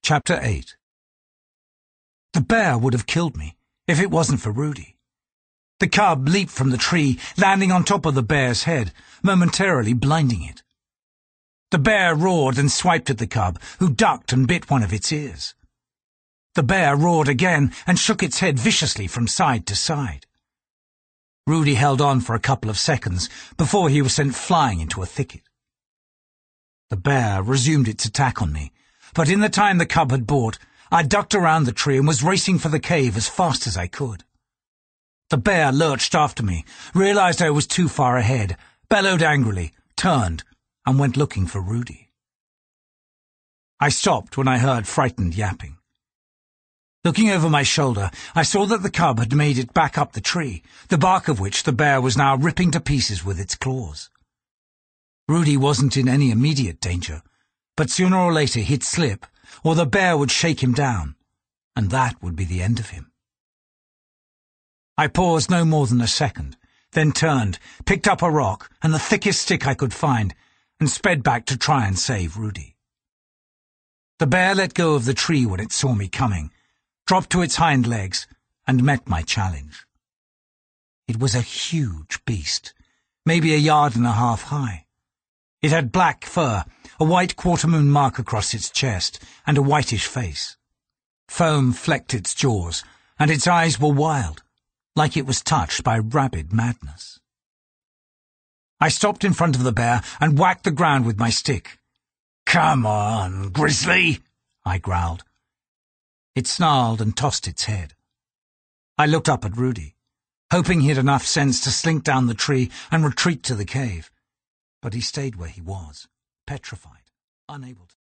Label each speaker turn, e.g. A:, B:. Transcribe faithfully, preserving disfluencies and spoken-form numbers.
A: Chapter eight. The bear would have killed me if it wasn't for Rudy. The cub leaped from the tree, landing on top of the bear's head, momentarily blinding it. The bear roared and swiped at the cub, who ducked and bit one of its ears. The bear roared again and shook its head viciously from side to side. Rudy held on for a couple of seconds before he was sent flying into a thicket. The bear resumed its attack on me, but in the time the cub had bought, I ducked around the tree and was racing for the cave as fast as I could. The bear lurched after me, realized I was too far ahead, bellowed angrily, turned, and went looking for Rudy. I stopped when I heard frightened yapping. Looking over my shoulder, I saw that the cub had made it back up the tree, the bark of which the bear was now ripping to pieces with its claws. Rudy wasn't in any immediate danger, but sooner or later he'd slip, or the bear would shake him down, and that would be the end of him. I paused no more than a second, then turned, picked up a rock and the thickest stick I could find, and sped back to try and save Rudy. The bear let go of the tree when it saw me coming, dropped to its hind legs, and met my challenge. It was a huge beast, maybe a yard and a half high. It had black fur, a white quarter-moon mark across its chest, and a whitish face. Foam flecked its jaws, and its eyes were wild, like it was touched by rabid madness. I stopped in front of the bear and whacked the ground with my stick. "Come on, Grizzly," I growled. It snarled and tossed its head. I looked up at Rudy, hoping he had enough sense to slink down the tree and retreat to the cave. But he stayed where he was, petrified, unable to